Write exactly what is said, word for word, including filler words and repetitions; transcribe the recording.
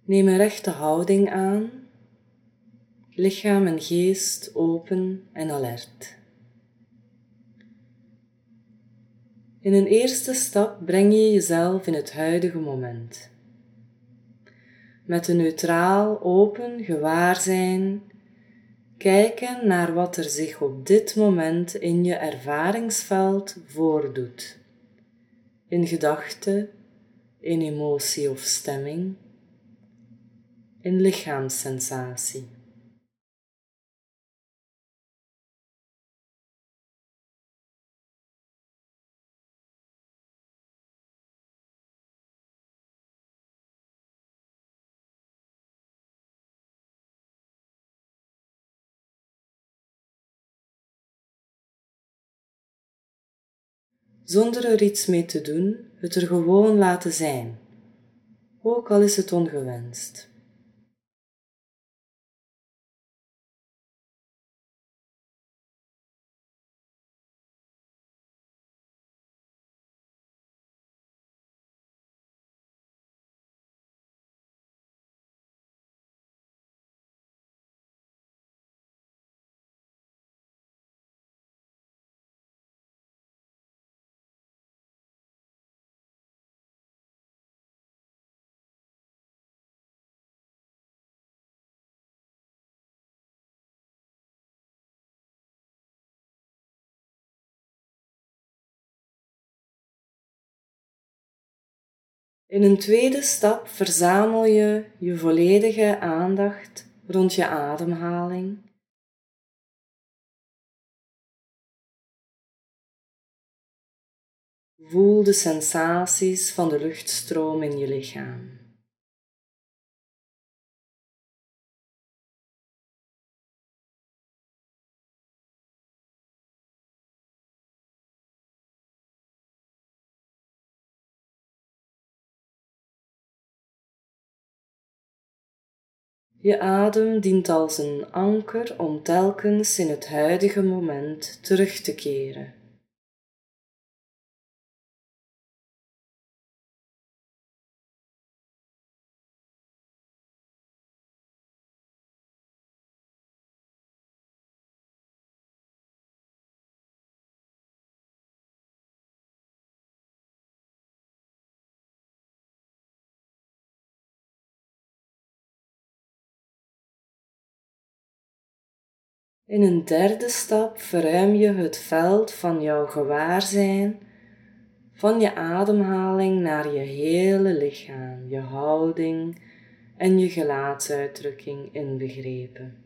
Neem een rechte houding aan, lichaam en geest open en alert. In een eerste stap breng je jezelf in het huidige moment. Met een neutraal, open gewaarzijn kijken naar wat er zich op dit moment in je ervaringsveld voordoet. In gedachte, in emotie of stemming, in lichaamssensatie. Zonder er iets mee te doen, het er gewoon laten zijn, ook al is het ongewenst. In een tweede stap verzamel je je volledige aandacht rond je ademhaling. Voel de sensaties van de luchtstroom in je lichaam. Je adem dient als een anker om telkens in het huidige moment terug te keren. In een derde stap verruim je het veld van jouw gewaarzijn, van je ademhaling naar je hele lichaam, je houding en je gelaatsuitdrukking inbegrepen.